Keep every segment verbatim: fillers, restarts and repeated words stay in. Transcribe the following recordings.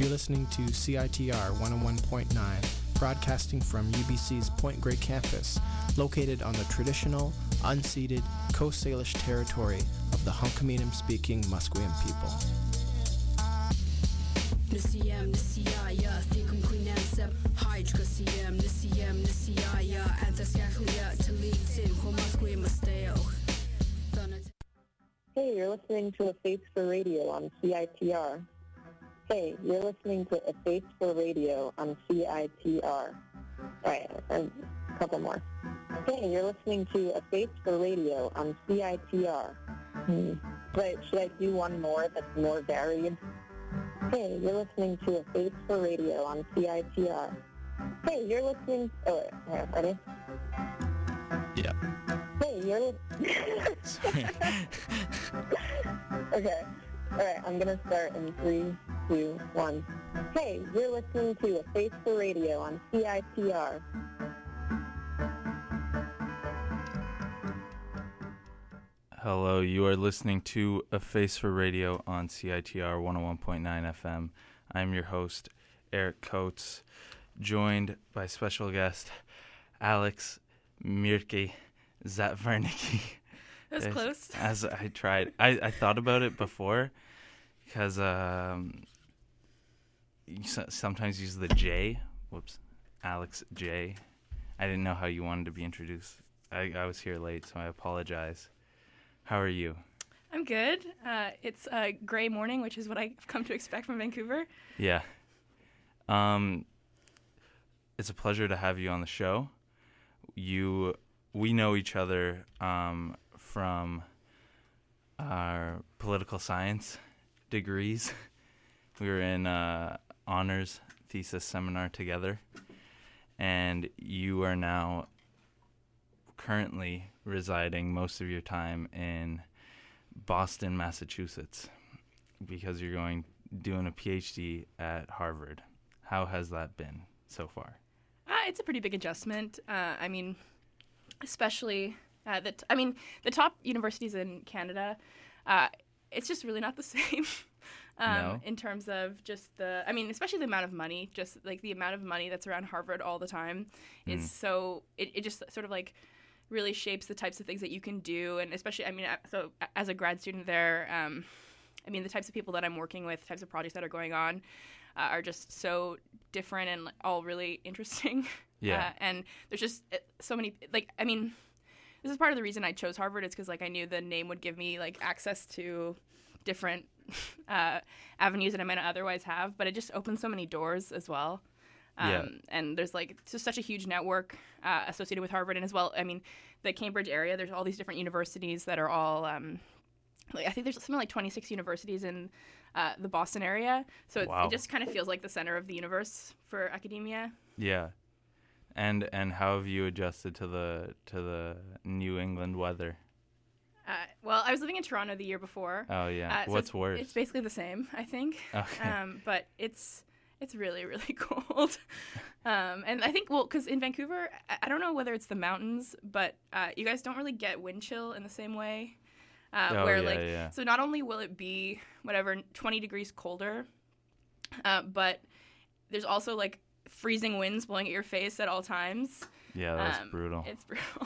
You're listening to C I T R one oh one point nine, broadcasting from U B C's Point Grey campus, located on the traditional, unceded Coast Salish territory of the Hunkaminam-speaking Musqueam people. Hey, you're listening to A Face for Radio on C I T R. Hey, you're listening to A Face for Radio on C I T R. Alright, a couple more. Hey, you're listening to A Face for Radio on C I T R. Hmm. Wait, should I do one more that's more varied? Hey, you're listening to A Face for Radio on C I T R. Hey, you're listening... Oh, wait, okay, ready? Yeah. Hey, you're... Sorry. Okay. Alright, I'm gonna start in three, two, one. Hey, you're listening to A Face for Radio on C I T R. Hello, you are listening to A Face for Radio on C I T R one oh one point nine F M. I'm your host, Eric Coates, joined by special guest Alex Mirke Zatvarnicki. That was close. As I tried. I, I thought about it before because um, you sometimes use the J. Whoops. Alex J. I didn't know how you wanted to be introduced. I, I was here late, so I apologize. How are you? I'm good. Uh, it's a gray morning, which is what I've come to expect from Vancouver. Yeah. Um, it's a pleasure to have you on the show. You, we know each other um, from our political science degrees. We were in uh, honors thesis seminar together, and you are now currently residing most of your time in Boston, Massachusetts, because you're going doing a P H D at Harvard. How has that been so far? Uh, it's a pretty big adjustment. Uh, I mean, especially uh, the t- I mean the top universities in Canada. Uh, it's just really not the same. um, No. In terms of just the, I mean, especially the amount of money. Just like the amount of money that's around Harvard all the time is Mm. so. It, it just sort of like really shapes the types of things that you can do, and especially, I mean, so as a grad student there, um, I mean, the types of people that I'm working with, types of projects that are going on, uh, are just so different and like, all really interesting. Yeah. Uh, and there's just uh, so many, like, I mean, this is part of the reason I chose Harvard. It's because like I knew the name would give me like access to different uh, avenues that I might not otherwise have, but it just opens so many doors as well. Um, Yeah. And there's like just such a huge network uh, associated with Harvard, and as well, I mean, the Cambridge area. There's all these different universities that are all. Um, like, I think there's something like twenty-six universities in uh, the Boston area, so it, Wow. it just kind of feels like the center of the universe for academia. Yeah. And and how have you adjusted to the to the New England weather? Uh, well, I was living in Toronto the year before. Oh yeah. Uh, so What's it's, worse? It's basically the same, I think. Okay. Um, but it's it's really really cold. Um, and I think well, because in Vancouver, I, I don't know whether it's the mountains, but uh, you guys don't really get wind chill in the same way. Uh, Oh, where yeah, like yeah. so not only will it be whatever twenty degrees colder, uh, but there's also like freezing winds blowing at your face at all times. Yeah, that's Um, brutal. It's brutal.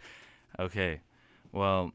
Okay. Well,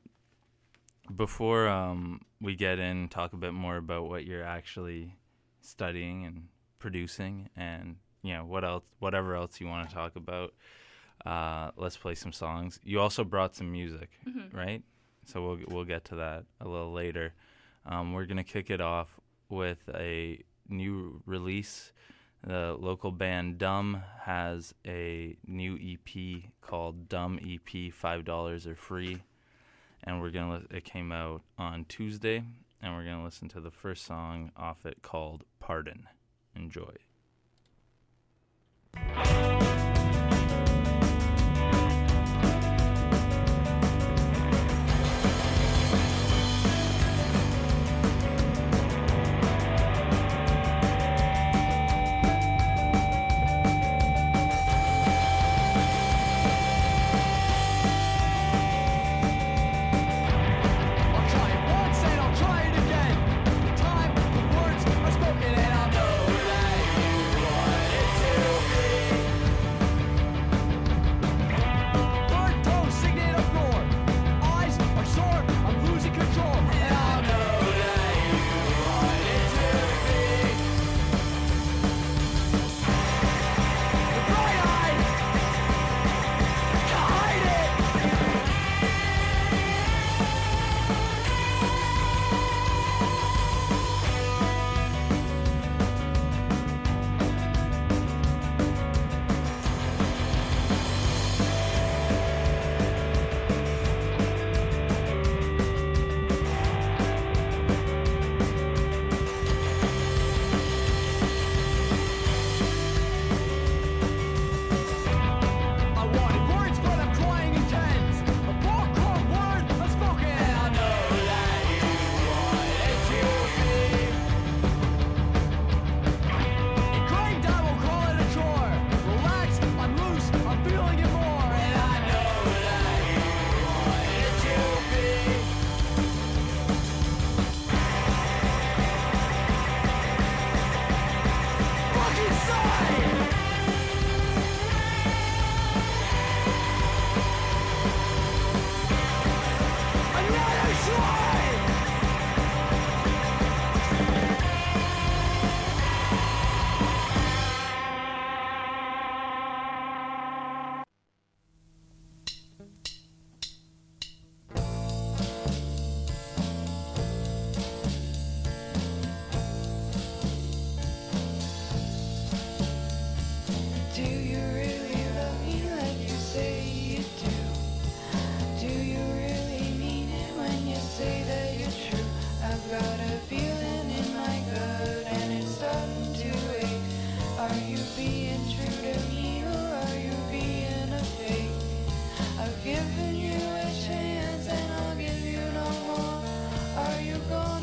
before um, we get in, talk a bit more about what you're actually studying and producing, and you know what else, whatever else you want to talk about. Uh, let's play some songs. You also brought some music, Mhm. right? So we'll we'll get to that a little later. Um, we're gonna kick it off with a new release. The local band Dumb has a new E P called Dumb E P, five dollars or free. And we're gonna. It came out on Tuesday, and we're gonna listen to the first song off it called "Pardon." Enjoy. I'll try it once and I'll try it again. The time, the words are spoken and I'll know that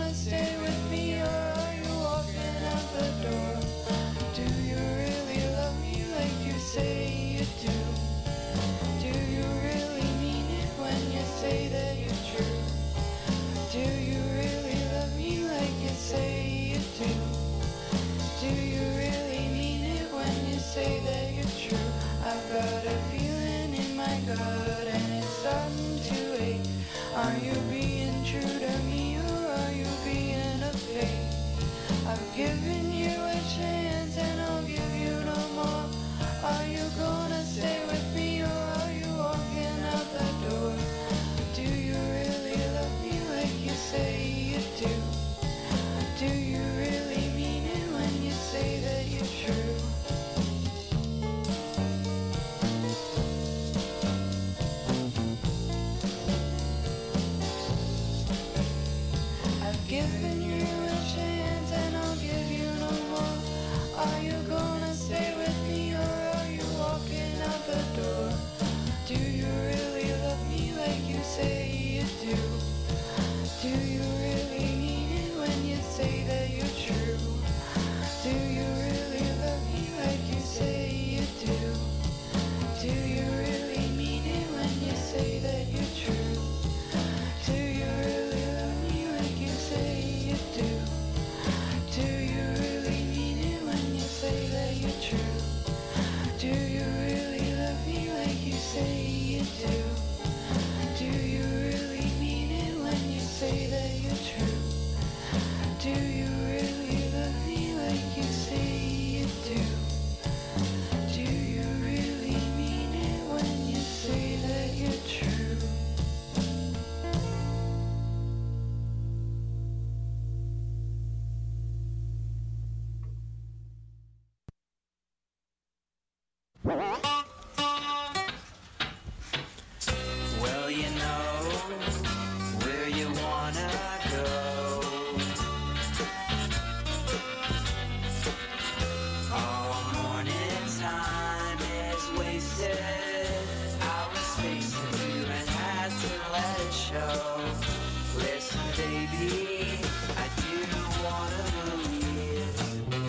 gonna stay with me or are you walking out the door? Do you really love me like you say you do? Do you really mean it when you say that you're true? Do you really love me like you say you do? Do you really mean it when you say that you're true? I've got a feeling in my gut and it's starting to ache. Are you being true to me or are you being a fake? I've given you a chance and I'll give you no more. Are you gonna stay with me or are you walking out the door? Do you really love me like you say you do? Do you really mean it when you say that you're true? I've given you a chance and I'll give you no more. Are you gonna stay with me or are you walking out the door? Do you really love me like you say you do? Do you really mean it when you say that you're true? Do you really love me like you say you do? Do you really mean it when you say that you're true? Do you really love me like you say you do? Do you really mean it when you say that you're true? Do you really love me like you say you do? Do you really mean it when you say that you're true? Do you really love me like you say you do? Do you really mean it when you say that you're true? Well, you know where you wanna go. All morning time is wasted. I was facing you and had to let it show. Listen, baby, I do wanna believe.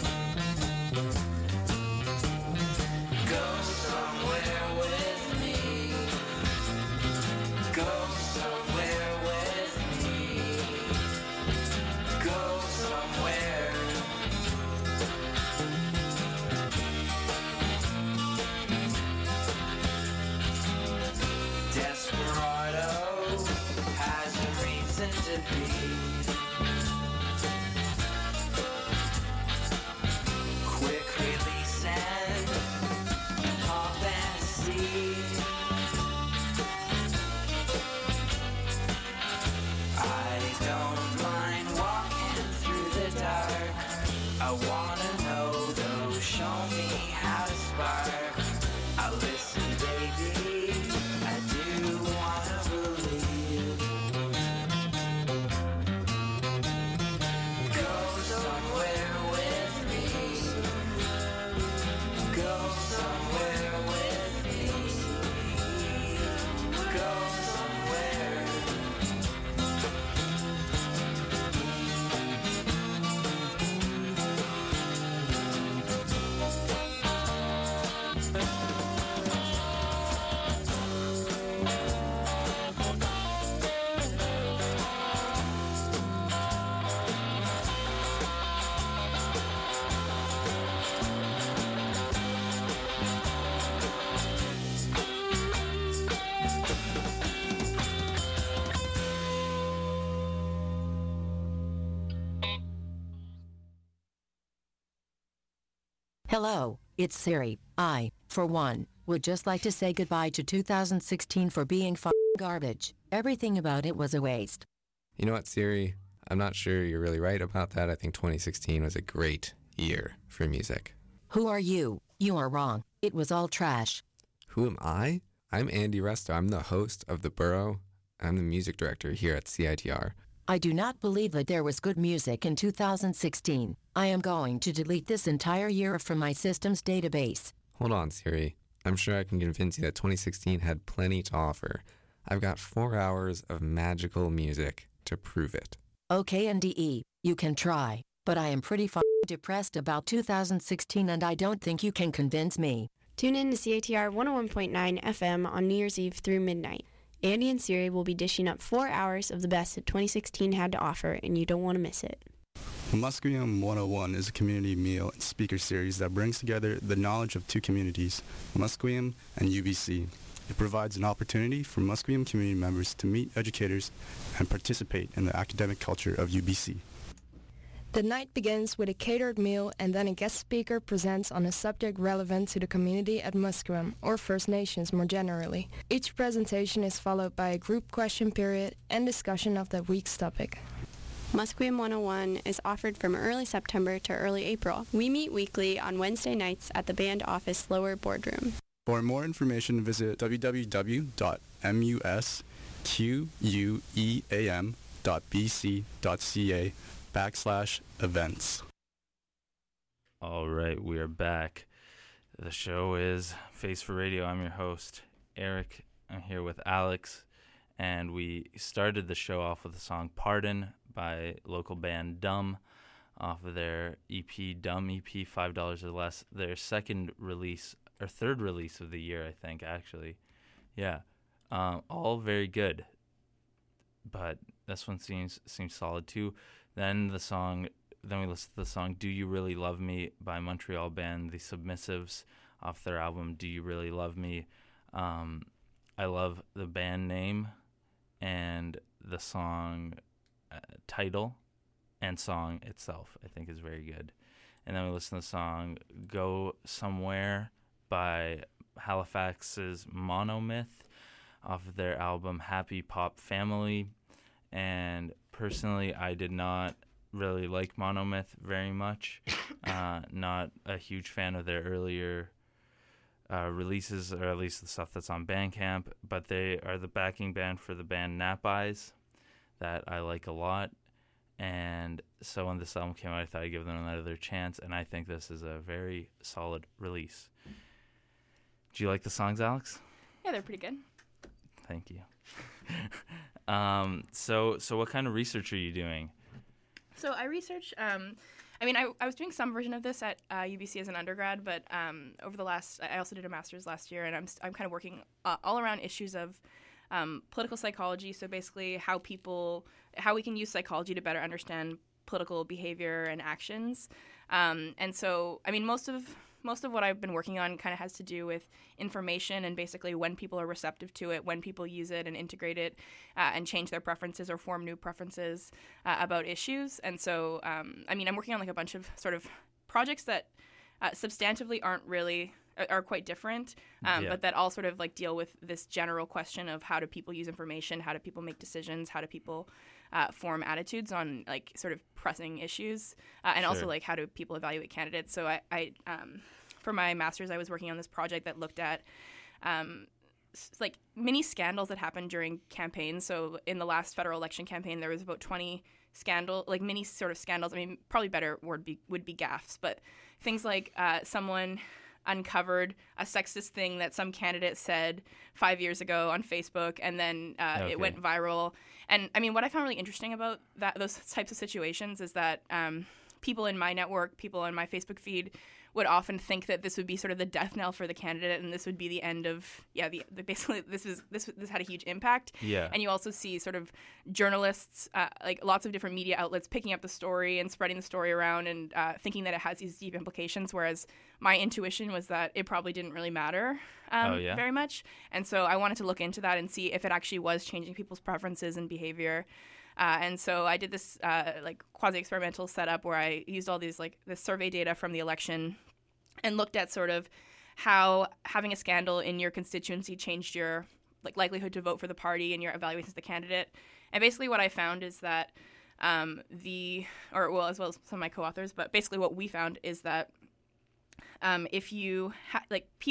Go somewhere with me. Go somewhere with me. Go somewhere. Desperado has a reason to be. Quick release and pop and see. I don't mind walking through the dark. I wanna know though, show me how to spark. I listen, baby, I do wanna believe. Go somewhere with me. Go somewhere with me. Go somewhere. Hello, it's Siri. I, for one, would just like to say goodbye to two thousand sixteen for being f***ing garbage. Everything about it was a waste. You know what, Siri? I'm not sure you're really right about that. I think twenty sixteen was a great year for music. Who are you? You are wrong. It was all trash. Who am I? I'm Andy Resto. I'm the host of The Burrow. I'm the music director here at C I T R. I do not believe that there was good music in two thousand sixteen. I am going to delete this entire year from my system's database. Hold on, Siri. I'm sure I can convince you that twenty sixteen had plenty to offer. I've got four hours of magical music to prove it. Okay, N D E, you can try, but I am pretty f***ing depressed about two thousand sixteen and I don't think you can convince me. Tune in to C A T R one oh one point nine F M on New Year's Eve through midnight. Andy and Siri will be dishing up four hours of the best that twenty sixteen had to offer, and you don't want to miss it. Musqueam one oh one is a community meal and speaker series that brings together the knowledge of two communities, Musqueam and U B C. It provides an opportunity for Musqueam community members to meet educators and participate in the academic culture of U B C. The night begins with a catered meal and then a guest speaker presents on a subject relevant to the community at Musqueam, or First Nations more generally. Each presentation is followed by a group question period and discussion of that week's topic. Musqueam one oh one is offered from early September to early April. We meet weekly on Wednesday nights at the band office lower boardroom. For more information, visit w w w dot musqueam dot b c dot c a backslash events. All right, we are back. The show is Face for Radio. I'm your host, Eric. I'm here with Alex, and we started the show off with the song Pardon by local band Dumb off of their E P, Dumb E P, five dollars or less. Their second release, or third release of the year, I think, actually. Yeah, um, all very good, but this one seems seems solid too. Then the song, then we listened to the song "Do You Really Love Me" by Montreal band The Submissives off their album "Do You Really Love Me." Um, I love the band name and the song uh, title and song itself. I think is very good. And then we listened to the song "Go Somewhere" by Halifax's Monomyth off of their album Happy Pop Family. And personally, I did not really like Monomyth very much. Uh, not a huge fan of their earlier uh, releases, or at least the stuff that's on Bandcamp. But they are the backing band for the band Nap Eyes that I like a lot. And so when this album came out, I thought I'd give them another chance. And I think this is a very solid release. Do you like the songs, Alex? Yeah, they're pretty good. Thank you. um, so, so what kind of research are you doing? So I research, um, I mean, I, I was doing some version of this at uh, U B C as an undergrad, but um, over the last, I also did a master's last year, and I'm I'm kind of working uh, all around issues of um, political psychology. So basically, how people, how we can use psychology to better understand political behavior and actions. Um, and so, I mean, most of most of what I've been working on kind of has to do with information and basically when people are receptive to it, when people use it and integrate it uh, and change their preferences or form new preferences uh, about issues. And so, um, I mean, I'm working on like a bunch of sort of projects that uh, substantively aren't really are, are quite different, um, yeah. but that all sort of like deal with this general question of how do people use information, how do people make decisions, how do people uh, form attitudes on like sort of pressing issues, uh, and sure. also like how do people evaluate candidates. So I, I um, for my master's, I was working on this project that looked at um, s- like mini scandals that happened during campaigns. So in the last federal election campaign, there was about twenty scandal, like mini sort of scandals. I mean, probably better word be, would be gaffes, but things like uh, someone uncovered a sexist thing that some candidate said five years ago on Facebook, and then uh, okay. it went viral. And I mean, what I found really interesting about that those types of situations is that um, people in my network, people on my Facebook feed, would often think that this would be sort of the death knell for the candidate, and this would be the end of yeah. The, the basically this was this this had a huge impact. Yeah. And you also see sort of journalists, uh, like lots of different media outlets, picking up the story and spreading the story around, and uh, thinking that it has these deep implications. Whereas my intuition was that it probably didn't really matter um, oh, yeah? very much. And so I wanted to look into that and see if it actually was changing people's preferences and behavior. Uh, and so I did this uh, like quasi-experimental setup where I used all these like the survey data from the election and looked at sort of how having a scandal in your constituency changed your like likelihood to vote for the party and your evaluations of the candidate. And basically what I found is that um, the, or well, as well as some of my co-authors, but basically what we found is that um, if you, ha- like people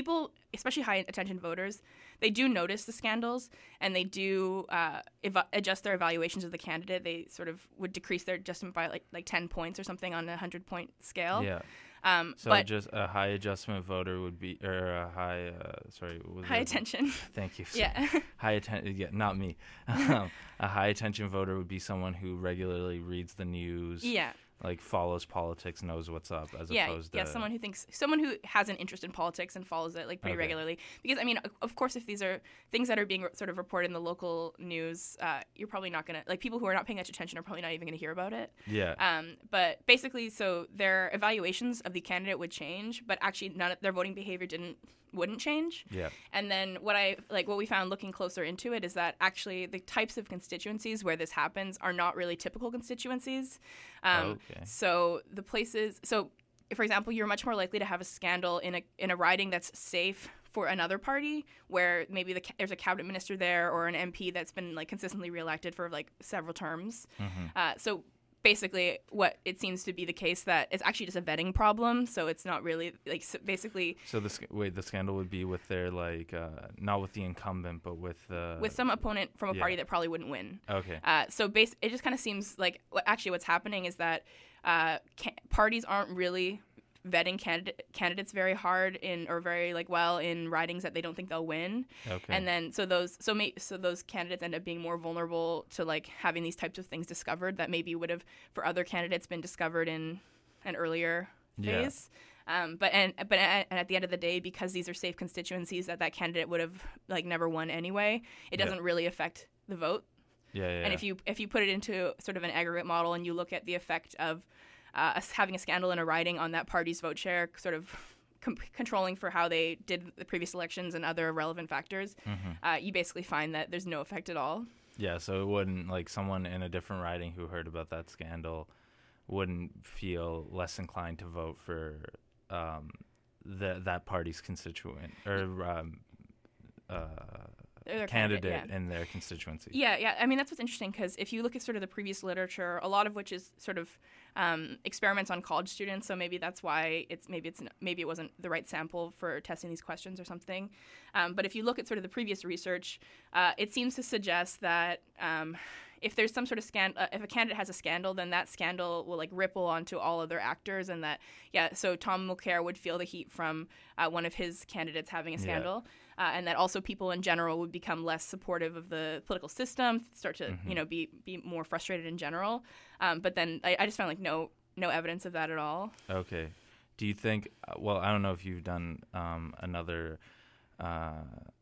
especially high attention voters, they do notice the scandals, and they do uh, ev- adjust their evaluations of the candidate. They sort of would decrease their adjustment by like like ten points or something on a hundred point scale. Yeah. Um, so but just a high adjustment voter would be, or a high, uh, sorry, what was high it? attention. Thank you. Yeah. High attention. Yeah, not me. um, a high attention voter would be someone who regularly reads the news. Yeah. Like follows politics, knows what's up, as yeah, opposed yeah, to someone who thinks, someone who has an interest in politics and follows it like pretty Okay. regularly. Because I mean, o- of course, if these are things that are being re- sort of reported in the local news, uh, you're probably not gonna like people who are not paying much attention are probably not even gonna hear about it. Yeah. Um, but basically, so their evaluations of the candidate would change, but actually, none of their voting behavior didn't wouldn't change. Yeah. And then what I like what we found looking closer into it is that actually the types of constituencies where this happens are not really typical constituencies. Um, Okay. So the places so for example, you're much more likely to have a scandal in a in a riding that's safe for another party, where maybe the, there's a cabinet minister there or an M P that's been like consistently reelected for like several terms. Mhm. Uh, so basically, what it seems to be the case that it's actually just a vetting problem. So it's not really like so basically So the sc- wait, the scandal would be with their like uh, not with the incumbent, but with the with some opponent from a yeah. party that probably wouldn't win. Okay. Uh, so base, it just kind of seems like what, actually what's happening is that uh, ca- parties aren't really vetting candidate, candidates very hard in or very like well in ridings that they don't think they'll win. Okay. And then so those so may, so those candidates end up being more vulnerable to like having these types of things discovered that maybe would have for other candidates been discovered in an earlier Yeah. phase. Um, but and but at, and at the end of the day, because these are safe constituencies that that candidate would have like never won anyway, it Yeah. doesn't really affect the vote. Yeah, yeah. And if you if you put it into sort of an aggregate model and you look at the effect of uh, us having a scandal in a riding on that party's vote share, sort of com- controlling for how they did the previous elections and other relevant factors, Mhm. uh, you basically find that there's no effect at all. Yeah, so it wouldn't like someone in a different riding who heard about that scandal wouldn't feel less inclined to vote for um, the that party's constituent or um, uh, Their candidate candidate, yeah. in their constituency. Yeah, yeah. I mean, that's what's interesting because if you look at sort of the previous literature, a lot of which is sort of um, experiments on college students, so maybe that's why it's maybe it's maybe it wasn't the right sample for testing these questions or something. Um, but if you look at sort of the previous research, uh, it seems to suggest that um, if there's some sort of scandal, uh, if a candidate has a scandal, then that scandal will like ripple onto all other actors, and that yeah. So Tom Mulcair would feel the heat from uh, one of his candidates having a Yeah. scandal. Uh, and that also people in general would become less supportive of the political system, start to Mhm. you know be be more frustrated in general. Um, but then I, I just found like no no evidence of that at all. Okay. Do you think? uh, Well, I don't know if you've done um, another uh,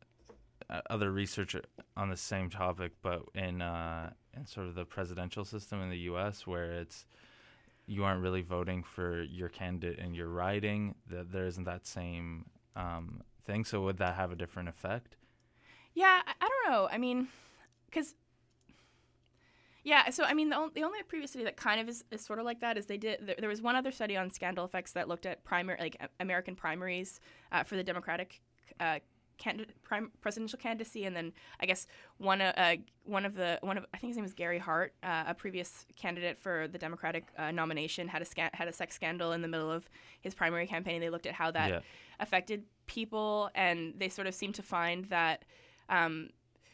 uh, other research on the same topic, but in uh, in sort of the presidential system in the U S, where it's you aren't really voting for your candidate in your riding, that there isn't that same um, thing. So would that have a different effect? Yeah, I, I don't know. I mean, because yeah, so I mean the, on, the only previous study that kind of is, is sort of like that is they did there, there was one other study on scandal effects that looked at primary like a- American primaries uh, for the Democratic uh, candidate, prim, presidential candidacy, and then I guess one uh, uh, one of the one of I think his name was Gary Hart, uh, a previous candidate for the Democratic uh, nomination, had a sca- had a sex scandal in the middle of his primary campaign. They looked at how that Yeah. affected people, and they sort of seemed to find that um,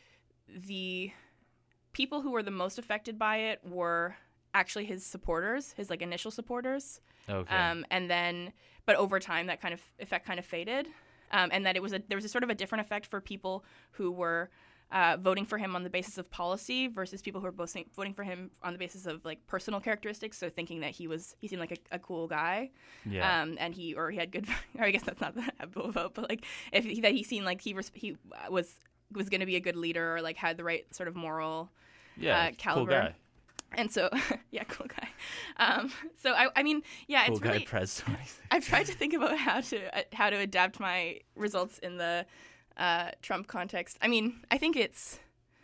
the people who were the most affected by it were actually his supporters, his like initial supporters. Okay. Um, and then, but over time, that kind of effect kind of faded, um, and that it was a there was a sort of a different effect for people who were uh, voting for him on the basis of policy versus people who were both voting for him on the basis of like personal characteristics. So thinking that he was he seemed like a, a cool guy, Yeah. um, and he or he had good. Or I guess that's not the habitable vote, but like if he, that he seemed like he was he was was going to be a good leader or like had the right sort of moral Yeah, uh, cool caliber. guy. And so, yeah, cool guy. Um, so I, I mean, yeah, Cool it's guy really. Prez twenty-six. I've tried to think about how to uh, how to adapt my results in the uh, Trump context. I mean, I think it's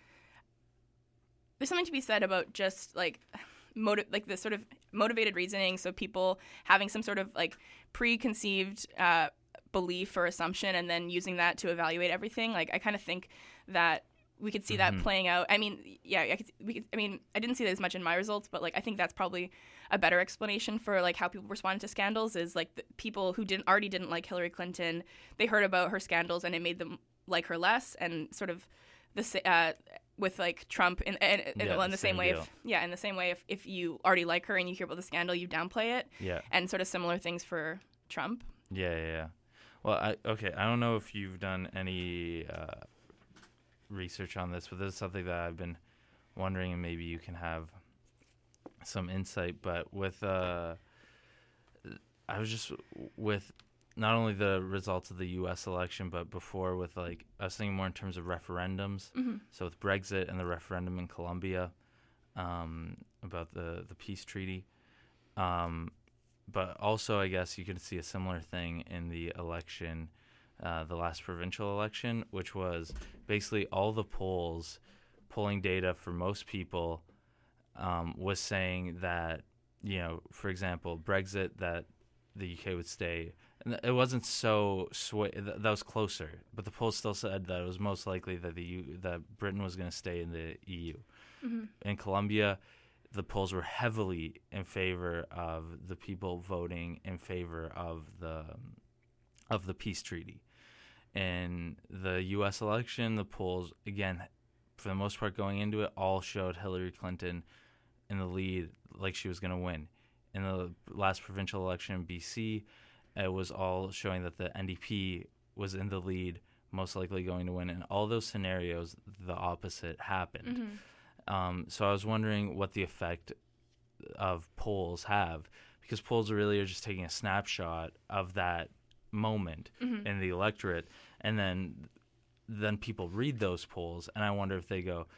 there's something to be said about just like motive, like the sort of motivated reasoning. So people having some sort of like preconceived uh, belief or assumption, and then using that to evaluate everything. Like I kind of think that we could see Mhm. that playing out. I mean, yeah, I, could, we could, I mean, I didn't see that as much in my results, but like I think that's probably a better explanation for like how people responded to scandals is like the people who didn't already didn't like Hillary Clinton, they heard about her scandals and it made them like her less, and sort of the sa- uh, with like Trump in, in, in, Yeah, well, in the the same same way. deal. If, yeah, in the same way, if if you already like her and you hear about the scandal, you downplay it, Yeah. and sort of similar things for Trump. Yeah, yeah, yeah. Well, I okay. I don't know if you've done any uh, research on this, but this is something that I've been wondering, and maybe you can have some insight. But with, uh, I was just with not only the results of the U S election, but before with like I was thinking more in terms of referendums. Mhm. So with Brexit and the referendum in Colombia um, about the the peace treaty. Um, But also, I guess you could see a similar thing in the election, uh, the last provincial election, which was basically all the polls polling data for most people um, was saying that, you know, for example, Brexit, that the U K would stay. And it wasn't so sway. Th- that was closer, but the polls still said that it was most likely that the U- that Britain was going to stay in the E U. Mm-hmm. In Colombia, the polls were heavily in favor of the people voting in favor of the of the peace treaty. In the U S election, the polls, again, for the most part going into it, all showed Hillary Clinton in the lead, like she was going to win. In the last provincial election in B C, it was all showing that the N D P was in the lead, most likely going to win. In all those scenarios, the opposite happened. Mm-hmm. Um, so I was wondering what the effect of polls have, because polls really are just taking a snapshot of that moment Mm-hmm. in the electorate, and then then people read those polls, and I wonder if they go,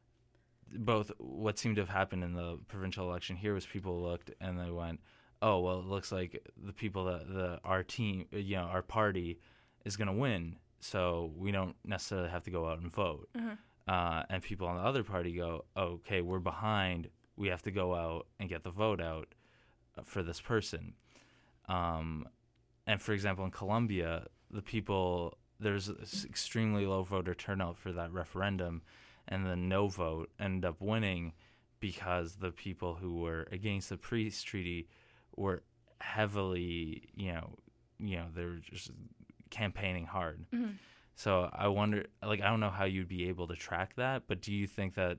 both what seemed to have happened in the provincial election here was people looked and they went, oh, well, it looks like the people that the our team, you know, our party is going to win, so we don't necessarily have to go out and vote. Mm-hmm. Uh, and people on the other party go, oh, okay, we're behind. We have to go out and get the vote out for this person. Um, and for example, in Colombia, the people, there's this extremely low voter turnout for that referendum, and the no vote ended up winning because the people who were against the peace treaty were heavily, you know, you know, they were just campaigning hard. Mm-hmm. So I wonder, like, I don't know how you'd be able to track that, but do you think that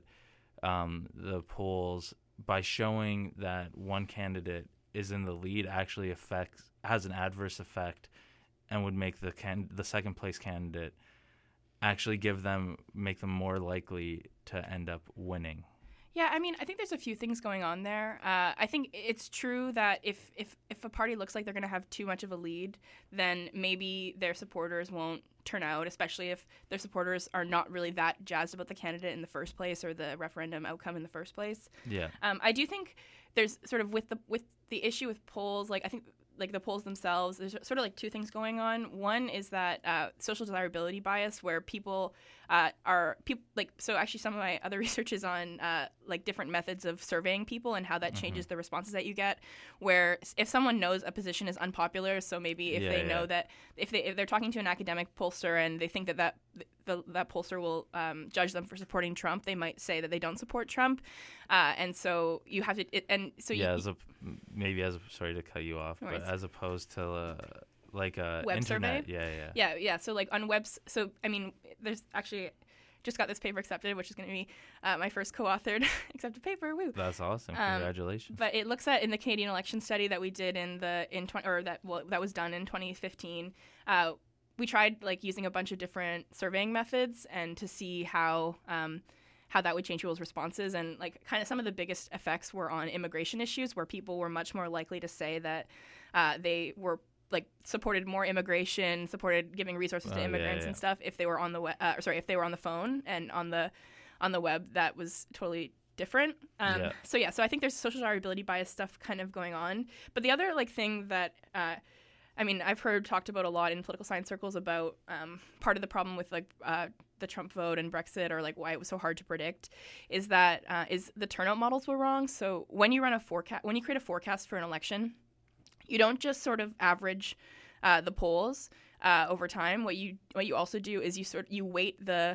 um, the polls, by showing that one candidate is in the lead, actually affects has an adverse effect, and would make the can the second place candidate actually give them make them more likely to end up winning? Yeah, I mean, I think there's a few things going on there. Uh, I think it's true that if, if, if a party looks like they're going to have too much of a lead, then maybe their supporters won't turn out, especially if their supporters are not really that jazzed about the candidate in the first place or the referendum outcome in the first place. Yeah. Um, I do think there's sort of with the with the issue with polls, like I think like the polls themselves, there's sort of like two things going on. One is that uh, social desirability bias, where people uh, are people like so. Actually, some of my other research is on uh, like different methods of surveying people and how that Mm-hmm. changes the responses that you get. Where if someone knows a position is unpopular, so maybe if Yeah, they yeah. know that if they if they're talking to an academic pollster and they think that that the, that pollster will um, judge them for supporting Trump, they might say that they don't support Trump, uh, and so you have to it, and so yeah, you, as a maybe as a, sorry to cut you off, No but worries. as opposed to uh, like a Web internet, survey? yeah, yeah, Yeah, yeah. So like on webs. So I mean, there's actually just got this paper accepted, which is going to be uh, my first co-authored accepted paper. Woo! That's awesome. Um, Congratulations. But it looks at in the Canadian election study that we did in the in twenty or that well, that was done in twenty fifteen. Uh, we tried like using a bunch of different surveying methods and to see how. Um, how that would change people's responses, and like kind of some of the biggest effects were on immigration issues, where people were much more likely to say that uh, they were like supported more immigration, supported giving resources Oh, to yeah, immigrants yeah. and stuff if they were on the we- uh, sorry if they were on the phone, and on the on the web that was totally different. Um, Yeah. So yeah, so I think there's social desirability bias stuff kind of going on, but the other like thing that uh, I mean, I've heard talked about a lot in political science circles about um, part of the problem with like uh, the Trump vote and Brexit, or like why it was so hard to predict, is that uh, is the turnout models were wrong. So when you run a forecast, when you create a forecast for an election, you don't just sort of average uh, the polls uh, over time. What you what you also do is you sort you weight the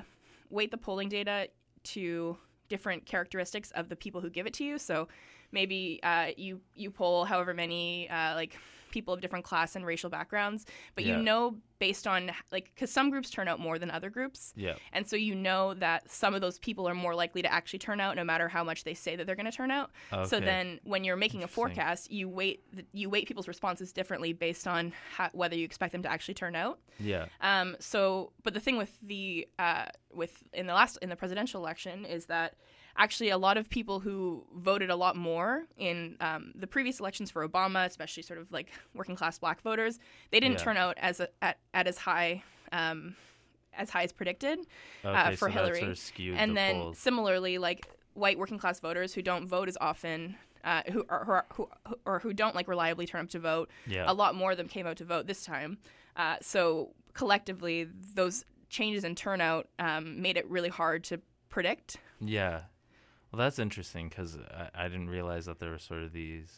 weight the polling data to different characteristics of the people who give it to you. So maybe uh, you you poll however many uh, like people of different class and racial backgrounds, but Yeah. you know based on like because some groups turn out more than other groups, Yeah. and so you know that some of those people are more likely to actually turn out, no matter how much they say that they're going to turn out. So Okay. then when you're making a Interesting. forecast, you weight the, you weight people's responses differently based on how, whether you expect them to actually turn out. Yeah. Um, so, but the thing with the uh, with in the last in the presidential election is that actually a lot of people who voted a lot more in um, the previous elections for Obama, especially sort of like working class black voters, they didn't Yeah. turn out as a, at, at as high um, as high as predicted Okay, uh, for so Hillary. that sort of skewed and the then polls. similarly, like white working class voters who don't vote as often. Uh, who, are, who, are, who or who don't like reliably turn up to vote, Yeah. a lot more of them came out to vote this time. Uh, so collectively, those changes in turnout um, made it really hard to predict. Yeah. Well, that's interesting because I, I didn't realize that there were sort of these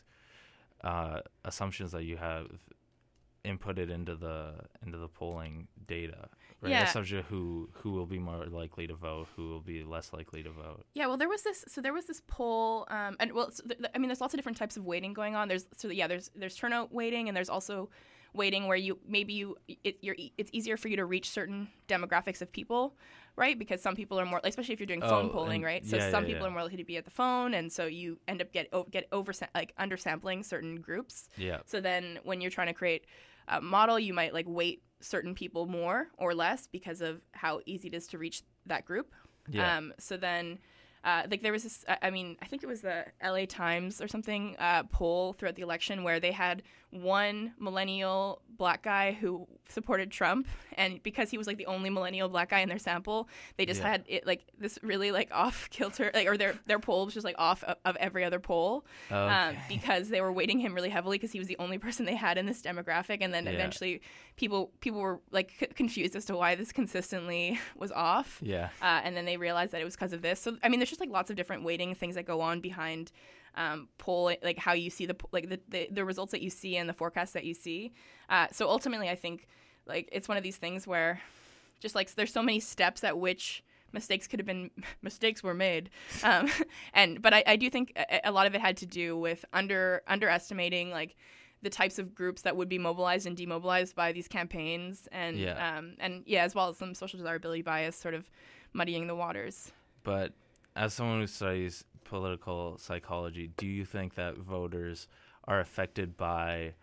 uh, assumptions that you have inputted into the into the polling data, right? Yeah. Assumption of who who will be more likely to vote, who will be less likely to vote. Yeah, well, there was this. So there was this poll, um, and well, so th- th- I mean, there's lots of different types of weighting going on. There's so yeah, there's there's turnout weighting, and there's also weighting where you maybe you it, you're e- it's easier for you to reach certain demographics of people, right? Because some people are more, especially if you're doing phone Oh, polling, and- right? So yeah, some yeah, people yeah. are more likely to be at the phone, and so you end up get o- get over like undersampling certain groups. Yeah. So then when you're trying to create a model, you might like weight certain people more or less because of how easy it is to reach that group. Yeah. Um, so then, uh, like there was this, I- I mean, I think it was the L A Times or something uh, poll throughout the election where they had one millennial black guy who supported Trump, and because he was like the only millennial black guy in their sample, they just Yeah. had it like this really like off kilter, like or their their poll was just like off of, of every other poll, um, Okay. because they were weighting him really heavily because he was the only person they had in this demographic, and then Yeah. eventually people people were like c- confused as to why this consistently was off. Yeah. Uh, and then they realized that it was because of this. So I mean, there's just like lots of different weighting things that go on behind um, poll, like how you see the like the, the the results that you see and the forecasts that you see. Uh, so ultimately, I think like it's one of these things where just like there's so many steps at which mistakes could have been mistakes were made, um, and but I, I do think a, a lot of it had to do with under underestimating like the types of groups that would be mobilized and demobilized by these campaigns, and Yeah. um, and yeah, as well as some social desirability bias, sort of muddying the waters. But as someone who studies political psychology, do you think that voters are affected by,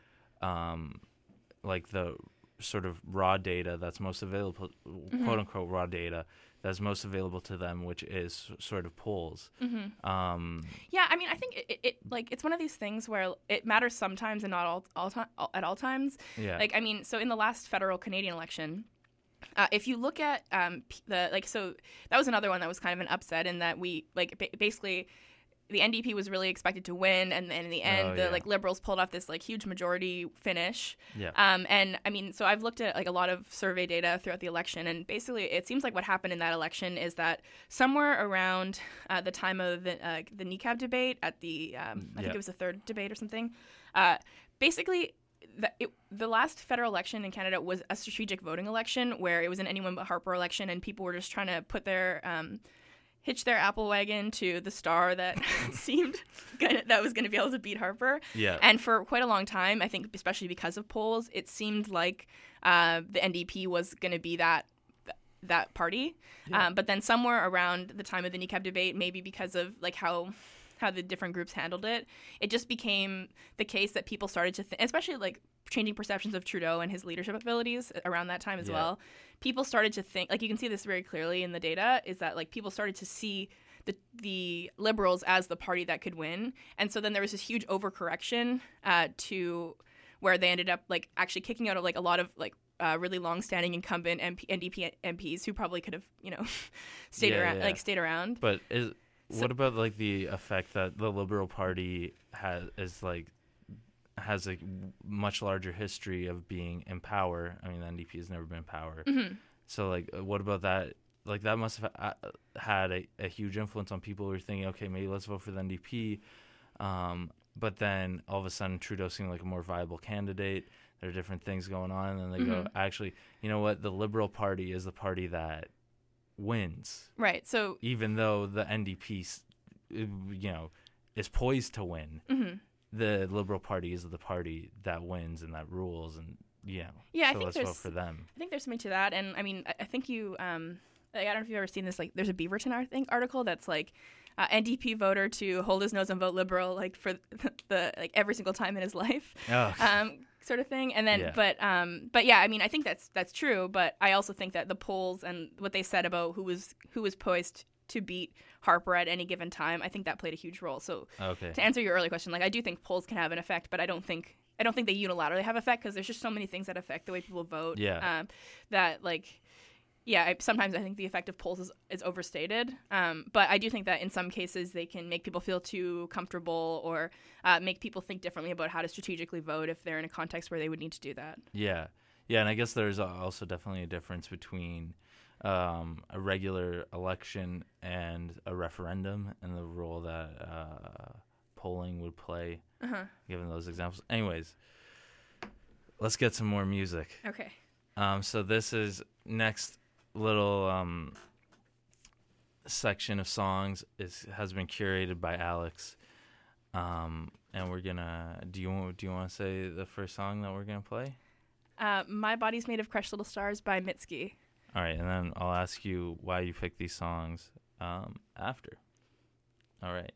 um, like the sort of raw data that's most available, Mm-hmm. quote unquote raw data that's most available to them, which is sort of polls? Mm-hmm. Um, Yeah, I mean, I think it, it, it like it's one of these things where it matters sometimes and not all all time at all times. yeah. Like, I mean, so in the last federal Canadian election, uh, if you look at um, p- the like, so that was another one that was kind of an upset in that we like ba- basically the N D P was really expected to win, and then in the end, Oh, the yeah. like Liberals pulled off this like huge majority finish. yeah. Um, and I mean, so I've looked at like a lot of survey data throughout the election, and basically, it seems like what happened in that election is that somewhere around uh, the time of the uh, the N I C A B debate at the um, I think Yeah. it was the third debate or something, uh, basically. The, it, the last federal election in Canada was a strategic voting election where it was an anyone but Harper election, and people were just trying to put their um, hitch their apple wagon to the star that seemed gonna, that was going to be able to beat Harper. Yeah. And for quite a long time, I think, especially because of polls, it seemed like uh, the N D P was going to be that that party. Yeah. Um, but then somewhere around the time of the N I C A B debate, maybe because of like how how the different groups handled it, it just became the case that people started to think, especially like changing perceptions of Trudeau and his leadership abilities around that time as Yeah. well. People started to think, like you can see this very clearly in the data, is that like people started to see the the Liberals as the party that could win, and so then there was this huge overcorrection uh, to where they ended up like actually kicking out of like a lot of like uh, really long-standing incumbent M P, N D P M Ps who probably could have you know stayed Yeah, around yeah. like stayed around. But is So- what about like the effect that the Liberal Party has is like has a much larger history of being in power? I mean, the N D P has never been in power. Mhm. So like, uh, what about that? Like that must have uh, had a, a huge influence on people who were thinking, okay, maybe let's vote for the N D P. Um, but then all of a sudden, Trudeau seemed like a more viable candidate. There are different things going on, and then they go, Mhm. actually, you know what? The Liberal Party is the party that wins. Right. So even though the N D P, you know, is poised to win, mm-hmm. the Liberal Party is the party that wins and that rules, and you know, yeah, so I think let's there's, vote for them. I think there's something to that, and I mean, I, I think you, um, like, I don't know if you've ever seen this. Like, there's a Beaverton, I think, article that's like. Uh, N D P voter to hold his nose and vote Liberal, like for the, the like every single time in his life, oh. um, sort of thing. And then, yeah. but, um, but yeah, I mean, I think that's that's true. But I also think that the polls and what they said about who was who was poised to beat Harper at any given time, I think that played a huge role. So okay. to answer your earlier question, like I do think polls can have an effect, but I don't think I don't think they unilaterally have effect because there's just so many things that affect the way people vote. Yeah. Um, that like. Yeah, I, sometimes I think the effect of polls is, is overstated, um, but I do think that in some cases they can make people feel too comfortable or uh, make people think differently about how to strategically vote if they're in a context where they would need to do that. Yeah, yeah, and I guess there's also definitely a difference between um, a regular election and a referendum and the role that uh, polling would play, uh-huh. given those examples. Anyways, let's get some more music. Okay. Um, so this is next... little um, section of songs is has been curated by Alex, um, and we're gonna. Do you want? Do you want to say the first song that we're gonna play? Uh, My Body's Made of Crushed Little Stars by Mitski. All right, and then I'll ask you why you picked these songs um, after. All right.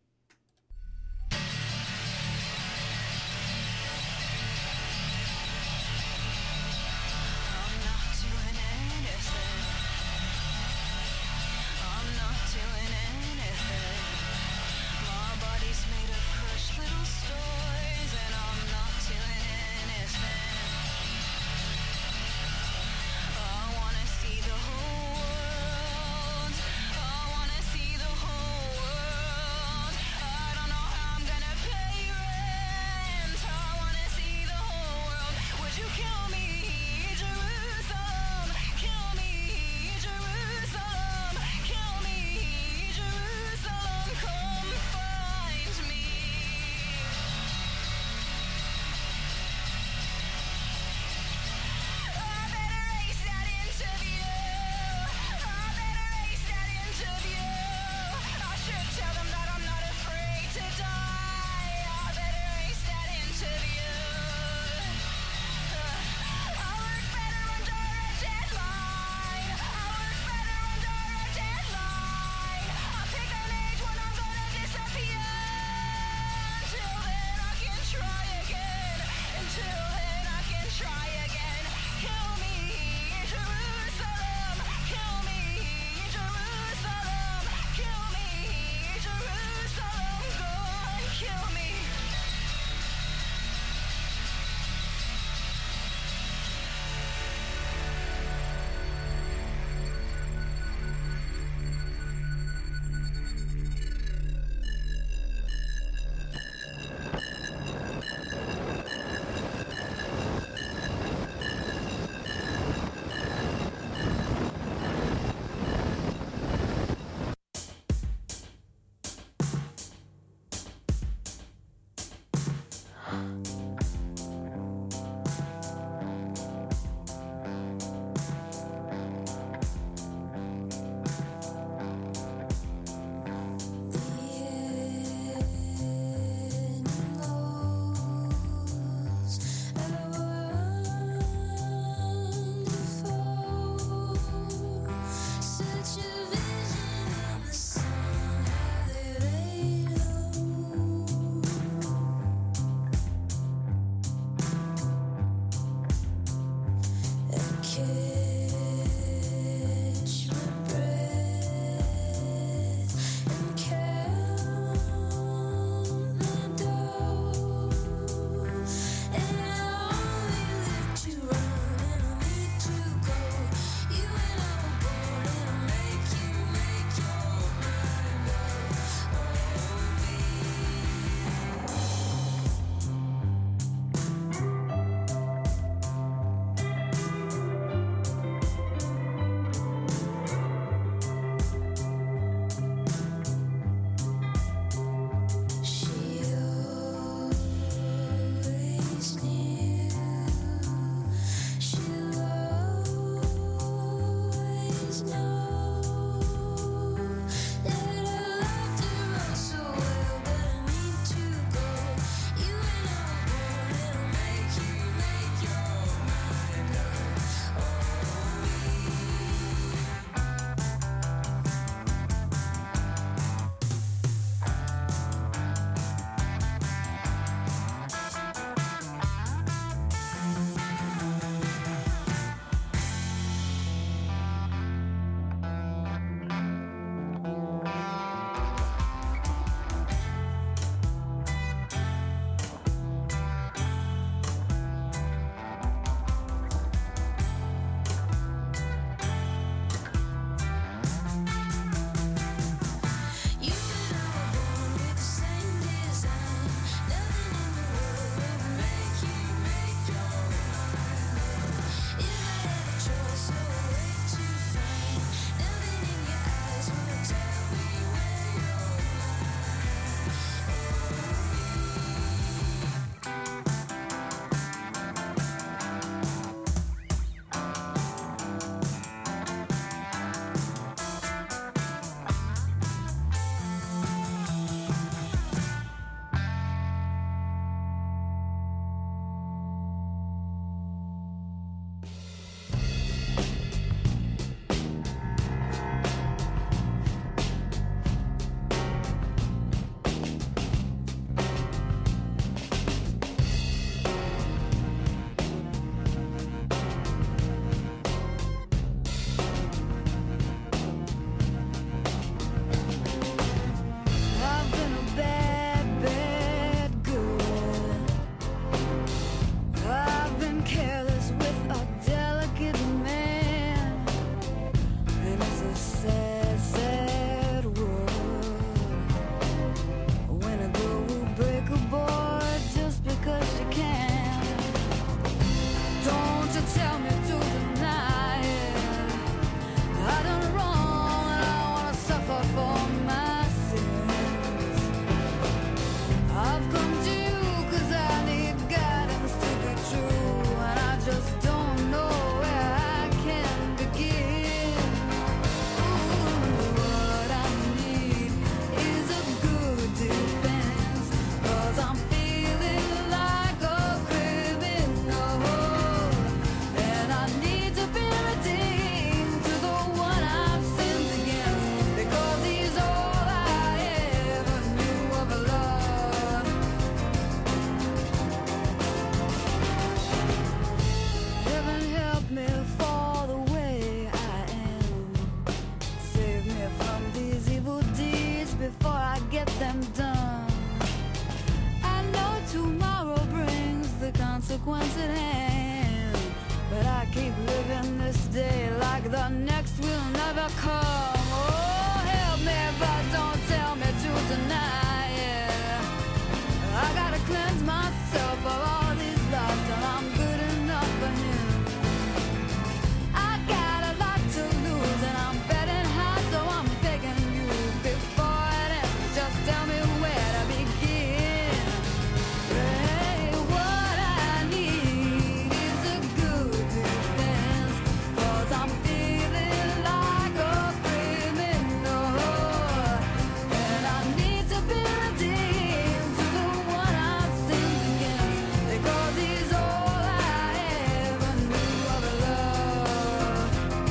coincidence. But I keep living this day like the next will never come. Oh, help me, but don't tell me to deny it. I gotta cleanse myself of all these lies till I'm good enough for him. I got a lot to lose and I'm betting high, so I'm begging you before it ends, just tell me where to begin. Hey, what I need is a good defense, 'cause I'm feeling like a criminal, and I need to be redeemed to the one I've sinned against, because he's all I ever knew of love.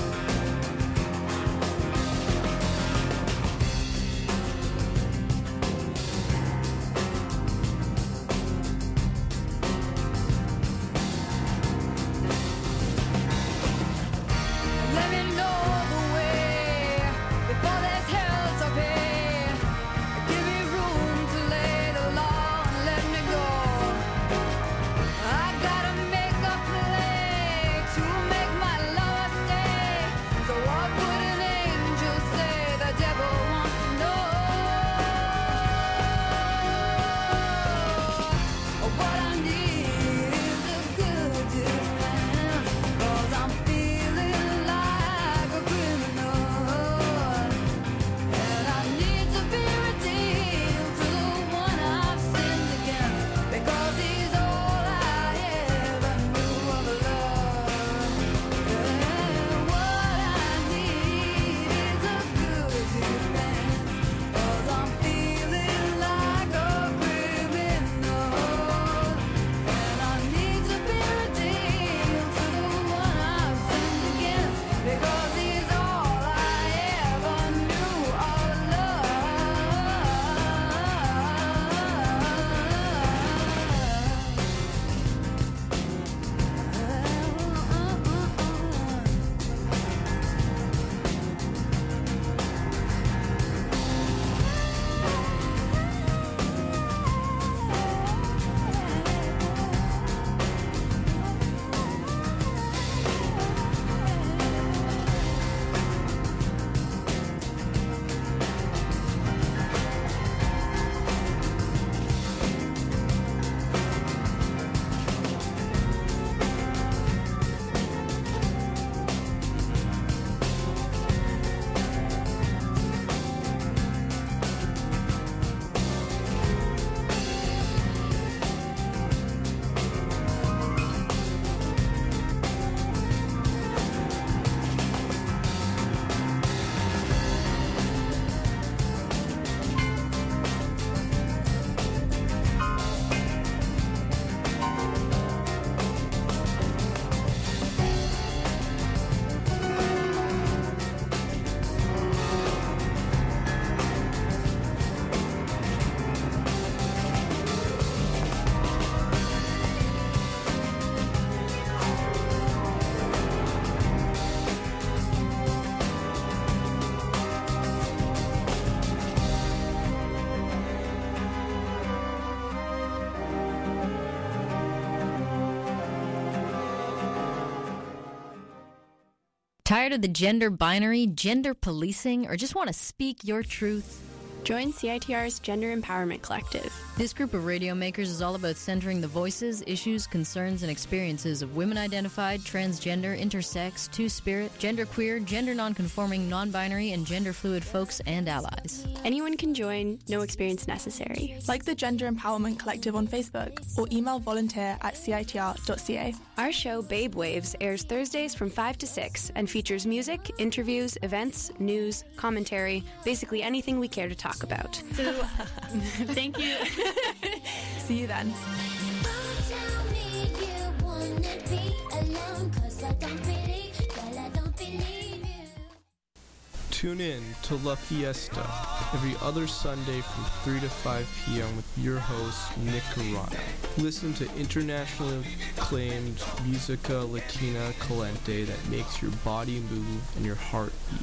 Let me know the way before there's hell to pay. Give me room to lay the law and let me go. I gotta make a play to make my lover stay. So what would an angel say the devil wants to know? What I need is a good defense, 'cause I'm feeling like a criminal, and I need to be redeemed to the one I've sinned against, because he's all I ever knew of love. And what I need is a good defense, 'cause I'm feeling like a criminal, and I need to be redeemed to the one I've sinned against, because he's all I ever knew of Tired of the gender binary, gender policing, or just want to speak your truth? Join C I T R's Gender Empowerment Collective. This group of radio makers is all about centering the voices, issues, concerns, and experiences of women-identified, transgender, intersex, two-spirit, genderqueer, gender nonconforming, non-binary, and gender-fluid folks and allies. Anyone can join, no experience necessary. Like the Gender Empowerment Collective on Facebook or email volunteer at C I T R dot C A. Our show, Babe Waves, airs Thursdays from five to six and features music, interviews, events, news, commentary, basically anything we care to talk about. So, thank you. See you then. Tune in to La Fiesta every other Sunday from three to five p.m. with your host, Nick Arana. Listen to internationally acclaimed Musica Latina Caliente that makes your body move and your heart beat.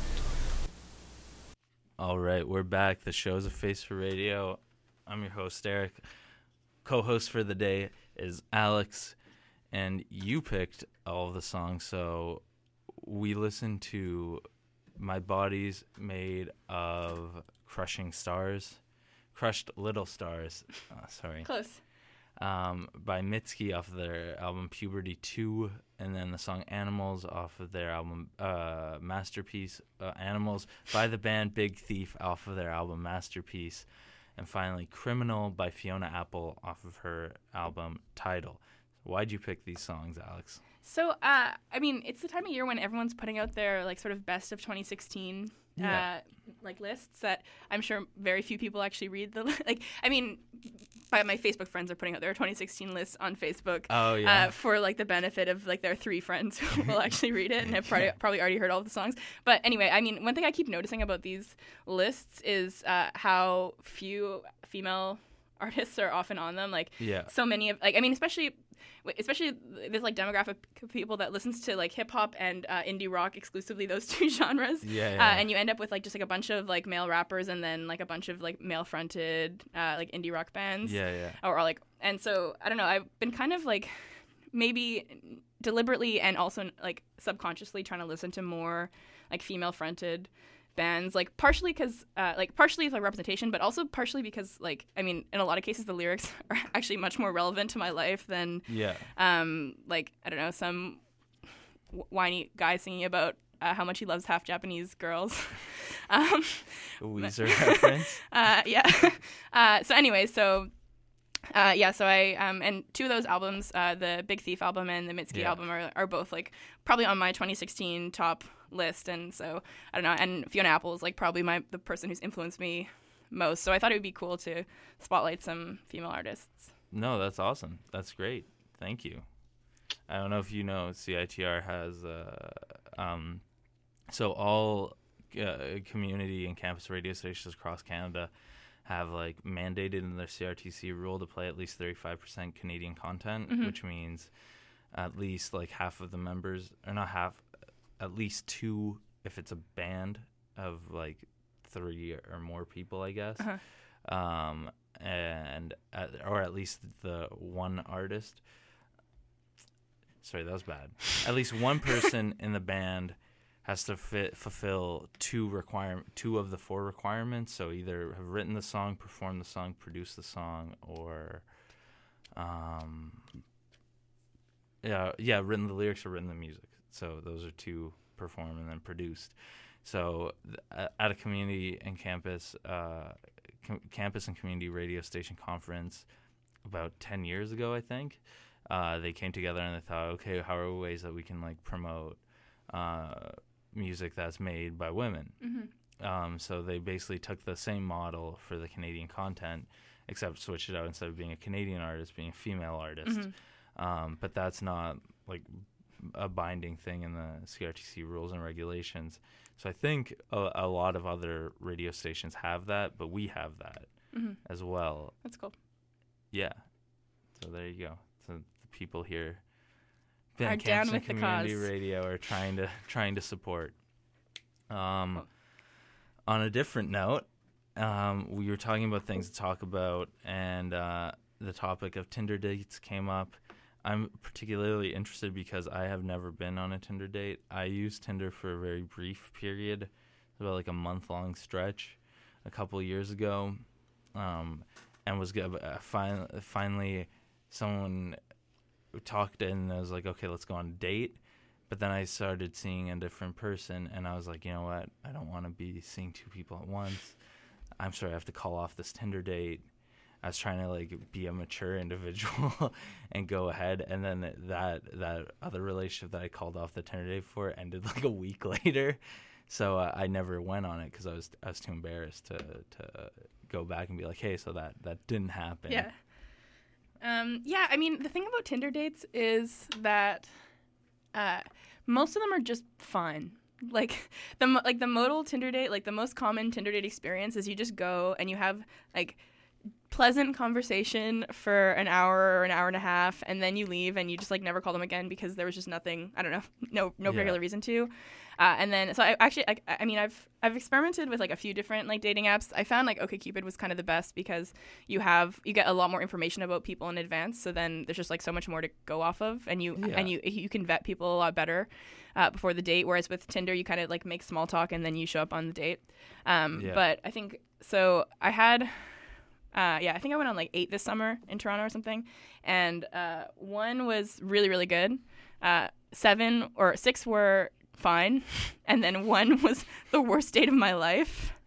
All right, we're back. The show's A Face for Radio. I'm your host, Eric. Co-host for the day is Alex. and you picked all of the songs, so we listened to My Body's Made of Crushing Stars, Crushed Little Stars, uh, sorry. Close. Um, by Mitski off of their album Puberty two, and then the song Animals off of their album uh, Masterpiece, uh, Animals by the band Big Thief off of their album Masterpiece, and finally Criminal by Fiona Apple off of her album Tidal. Why'd you pick these songs, Alex? So, uh, I mean, it's the time of year when everyone's putting out their like sort of best of twenty sixteen Yeah. uh, like lists that I'm sure very few people actually read. The like, I mean, by my Facebook friends are putting out their twenty sixteen lists on Facebook. Oh, yeah. Uh, for like the benefit of like their three friends who will actually read it and have probably, probably already heard all of the songs. But anyway, I mean, one thing I keep noticing about these lists is uh, how few female artists are often on them. Like, Yeah. so many of like, I mean, especially. Especially this like demographic of people that listens to like hip hop and uh, indie rock exclusively, those two genres. Yeah, yeah. Uh, and you end up with like just like a bunch of like male rappers and then like a bunch of like male fronted uh, like indie rock bands. Yeah, yeah. Or, or like, and so I don't know. I've been kind of like maybe deliberately and also like subconsciously trying to listen to more like female fronted bands, like partially because uh, like partially for representation, but also partially because like I mean in a lot of cases the lyrics are actually much more relevant to my life than Yeah. um like I don't know, some w- whiny guy singing about uh, how much he loves half Japanese girls. um, Weezer reference. uh, yeah. uh, so anyway, so uh, yeah, so I um and two of those albums, uh, the Big Thief album and the Mitski Yeah. album, are are both like probably on my twenty sixteen top list, and so I don't know. And Fiona Apple is like probably my the person who's influenced me most. So I thought it would be cool to spotlight some female artists. No, that's awesome. That's great. Thank you. I don't know if you know, C I T R has uh, um, so all uh, community and campus radio stations across Canada have like mandated in their C R T C rule to play at least thirty-five percent Canadian content, Mhm. which means at least like half of the members, or not half, at least two, if it's a band of like three or more people, I guess. Uh-huh. Um, and at, or at least the one artist. Sorry, that was bad. At least one person in the band has to fit, fulfill two require two of the four requirements. So either have written the song, performed the song, produced the song, or um, yeah, yeah, written the lyrics or written the music. So those are two performed and then produced. So th- at a community and campus, uh, com- campus and community radio station conference about ten years ago, I think, uh, they came together and they thought, okay, how are ways that we can like promote uh, music that's made by women? Mm-hmm. Um, so they basically took the same model for the Canadian content, except switched it out, instead of being a Canadian artist, being a female artist. Mm-hmm. Um, but that's not like a binding thing in the C R T C rules and regulations. So I think a, a lot of other radio stations have that, but we have that Mm-hmm. as well. That's cool. Yeah. So there you go. So the people here, Are Campus down and with the Community cause. Radio, are trying to trying to support. Um, on a different note, um, we were talking about things to talk about, and uh, the topic of Tinder dates came up. I'm particularly interested because I have never been on a Tinder date. I used Tinder for a very brief period, about like a month-long stretch, a couple of years ago, um, and was good. Uh, fin- finally, someone talked and I was like, okay, let's go on a date. But then I started seeing a different person, and I was like, you know what? I don't want to be seeing two people at once. I'm sorry, I have to call off this Tinder date. I was trying to like be a mature individual and go ahead, and then that that other relationship that I called off the Tinder date for ended like a week later. So uh, I never went on it because I was I was too embarrassed to to go back and be like, hey, so that that didn't happen. Yeah. Um, yeah, I mean, the thing about Tinder dates is that uh, most of them are just fun. Like the mo- like the modal Tinder date, like the most common Tinder date experience is you just go and you have like pleasant conversation for an hour or an hour and a half, and then you leave and you just like never call them again because there was just nothing, I don't know, no no Yeah. particular reason to. Uh, and then so I actually I, I mean I've I've experimented with like a few different like dating apps. I found like OkCupid was kind of the best because you have you get a lot more information about people in advance, so then there's just like so much more to go off of, and you Yeah. and you you can vet people a lot better uh, before the date. Whereas with Tinder, you kind of like make small talk and then you show up on the date. Um, Yeah. But I think so. I had. Uh, yeah, I think I went on like eight this summer in Toronto or something, and uh, one was really, really good. Uh, seven or six were fine, and then one was the worst date of my life.